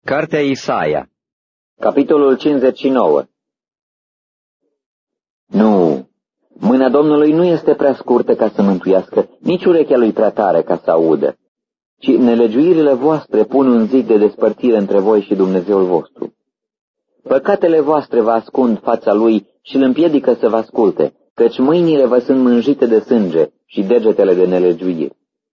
Cartea Isaia, capitolul 59. Nu, mâna Domnului nu este prea scurtă ca să mântuiască, nici urechea lui prea tare ca să audă, ci nelegiuirile voastre pun un zid de despărțire între voi și Dumnezeul vostru. Păcatele voastre vă ascund fața lui și îl împiedică să vă asculte, căci mâinile vă sunt mânjite de sânge și degetele de nelegiuiri.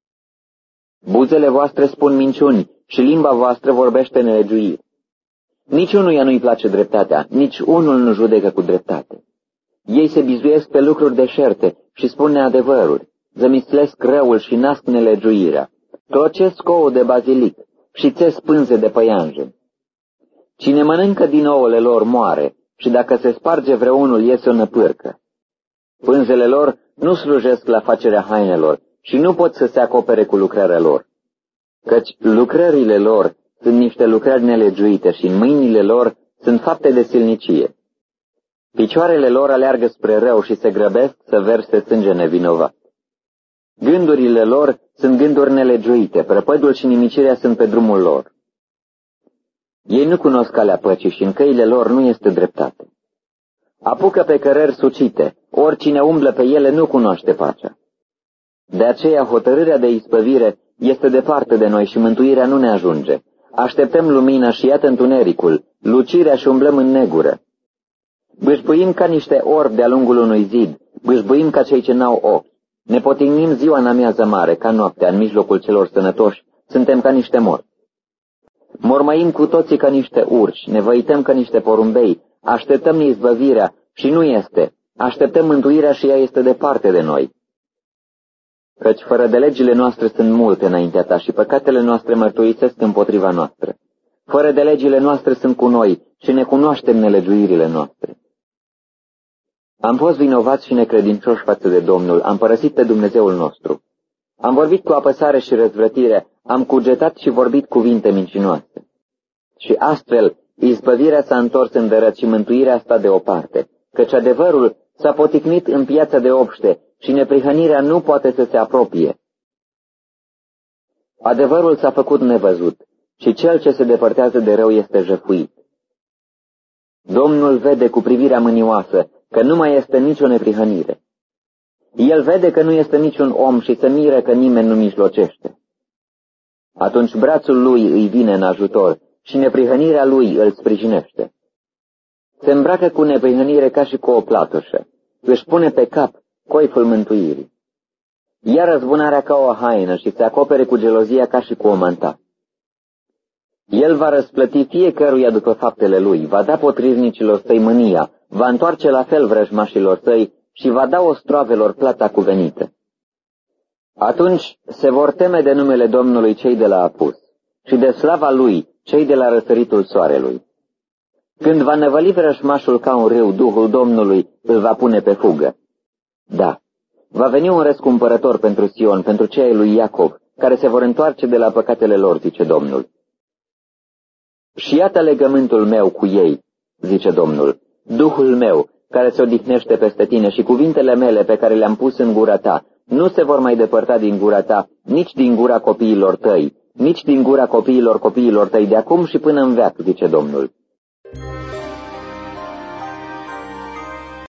Buzele voastre spun minciuni și limba voastră vorbește nelegiuiri. Nici unuia nu-i place dreptatea, nici unul nu judecă cu dreptate. Ei se bizuiesc pe lucruri deșerte și spun neadevăruri, zămislesc răul și nasc nelegiuirea, clocesc ouă de bazilic și țes pânze de păianjen. Cine mănâncă din ouăle lor moare și dacă se sparge vreunul iese o năpârcă. Pânzele lor nu slujesc la facerea hainelor și nu pot să se acopere cu lucrarea lor, căci lucrările lor sunt niște lucrări nelegiuite și în mâinile lor sunt fapte de silnicie. Picioarele lor aleargă spre rău și se grăbesc să verse sânge nevinovat. Gândurile lor sunt gânduri nelegiuite, prăpădul și nimicirea sunt pe drumul lor. Ei nu cunosc calea păcii și în căile lor nu este dreptate. Apucă pe cărări sucite, oricine umblă pe ele nu cunoaște pacea. De aceea hotărârea de ispăvire este departe de noi și mântuirea nu ne ajunge. Așteptăm lumina și iată întunericul, lucirea și umblăm în negură. Bâșbuim ca niște orbi de-a lungul unui zid, bâșbuim ca cei ce n-au ochi. Ne potignim ziua în amiază mare, ca noaptea, în mijlocul celor sănătoși, suntem ca niște morți. Mormăim cu toții ca niște urși, ne văităm ca niște porumbei, așteptăm izbăvirea și nu este, așteptăm mântuirea și ea este departe de noi. Căci fără de legile noastre sunt multe înaintea ta și păcatele noastre mărturisesc împotriva noastră. Fără de legile noastre sunt cu noi și ne cunoaștem nelegiuirile noastre. Am fost vinovați și necredincioși față de Domnul, am părăsit pe Dumnezeul nostru. Am vorbit cu apăsare și răzvrătire, am cugetat și vorbit cuvinte mincinoase. Și astfel, izbăvirea s-a întors în dărăt și mântuirea sta deoparte, căci adevărul s-a poticnit în piața de obște și neprihănirea nu poate să se apropie. Adevărul s-a făcut nevăzut și cel ce se depărtează de rău este jefuit. Domnul vede cu privirea mânioasă că nu mai este nicio neprihănire. El vede că nu este niciun om și se miră că nimeni nu mijlocește. Atunci brațul lui îi vine în ajutor și neprihănirea lui îl sprijinește. Se îmbracă cu neprihănire ca și cu o platoșă, își pune pe cap coiful mântuirii. Ia răzbunarea ca o haină și se acopere cu gelozia ca și cu o manta. El va răsplăti fiecăruia după faptele lui, va da potrivnicilor săi mânia, va întoarce la fel vrăjmașilor săi și va da ostroavelor plata cuvenită. Atunci se vor teme de numele Domnului cei de la apus și de slava lui cei de la răsăritul soarelui. Când va năvăli vrăjmașul ca un râu, Duhul Domnului îl va pune pe fugă. Da, va veni un răscumpărător pentru Sion, pentru cei lui Iacov, care se vor întoarce de la păcatele lor, zice Domnul. Și iată legământul meu cu ei, zice Domnul, Duhul meu, care se odihnește peste tine și cuvintele mele pe care le-am pus în gura ta, nu se vor mai depărta din gura ta, nici din gura copiilor tăi, nici din gura copiilor tăi de acum și până în veac, zice Domnul.